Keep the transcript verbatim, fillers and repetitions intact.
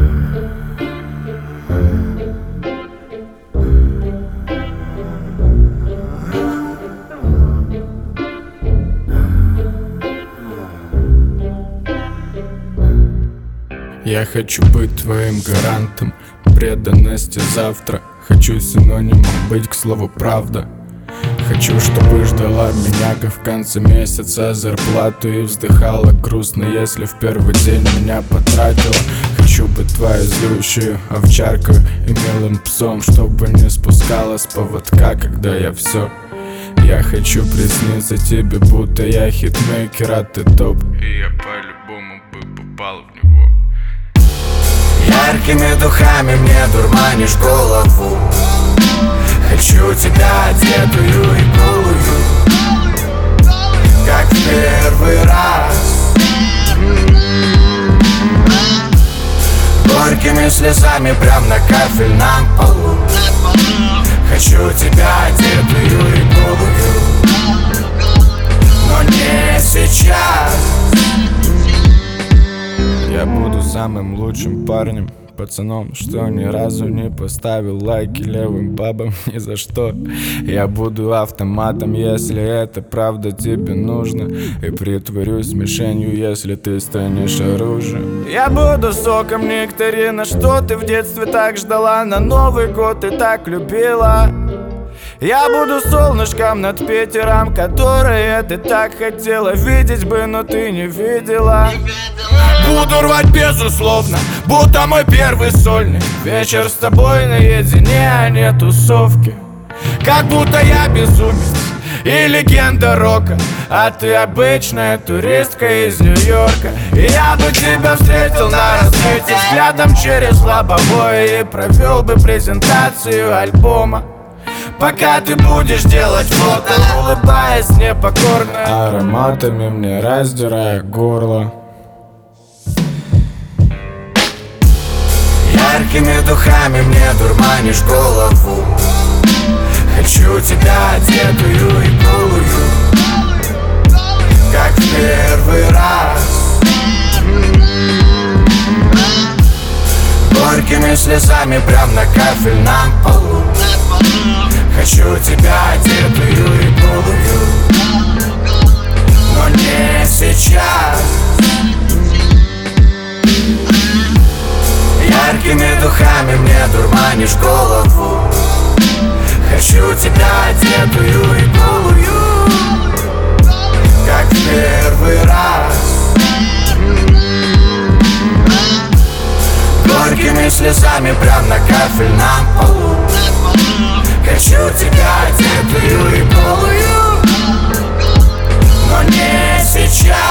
Я хочу быть твоим гарантом преданности завтра. Хочу синонимом быть к слову правда. Хочу, чтобы ждала меня, как в конце месяца зарплату, и вздыхала грустно, если в первый день меня потратила. Хочу быть твоей злющей овчаркой и милым псом, чтобы не спускала с поводка, когда я все. Я хочу присниться тебе, будто я хитмейкер, а ты топ, и я по-любому бы попал в него. Яркими духами мне дурманишь голову. Хочу тебя одетую и голую, как в первый раз. Горькими слезами прям на кафельном полу. Хочу тебя одетую и голую, но не сейчас. Я буду самым лучшим парнем, пацаном, что ни разу не поставил лайки левым бабам ни за что. Я буду автоматом, если это правда тебе нужно, и притворюсь мишенью, если ты станешь оружием. Я буду соком нектарина, что ты в детстве так ждала, на Новый год ты так любила. Я буду солнышком над Питером, которое ты так хотела видеть бы, но ты не видела. Буду рвать безусловно, будто мой первый сольный вечер с тобой наедине, а не тусовки. Как будто я безумец и легенда рока, а ты обычная туристка из Нью-Йорка. И я бы тебя встретил на рассвете взглядом через лобовое и провел бы презентацию альбома, пока ты будешь делать фото, улыбаясь непокорно, ароматами мне раздирая горло. Яркими духами мне дурманишь голову. Хочу тебя одетую и голую, как в первый раз. Горькими слезами прям на кафельном полу. Хочу тебя одетую и голую, но не сейчас. Яркими духами мне дурманишь голову. Хочу тебя одетую и голую, как в первый раз. Горькими слезами прям на кафельном полу. Хочу тебя одетую и голую, но не сейчас.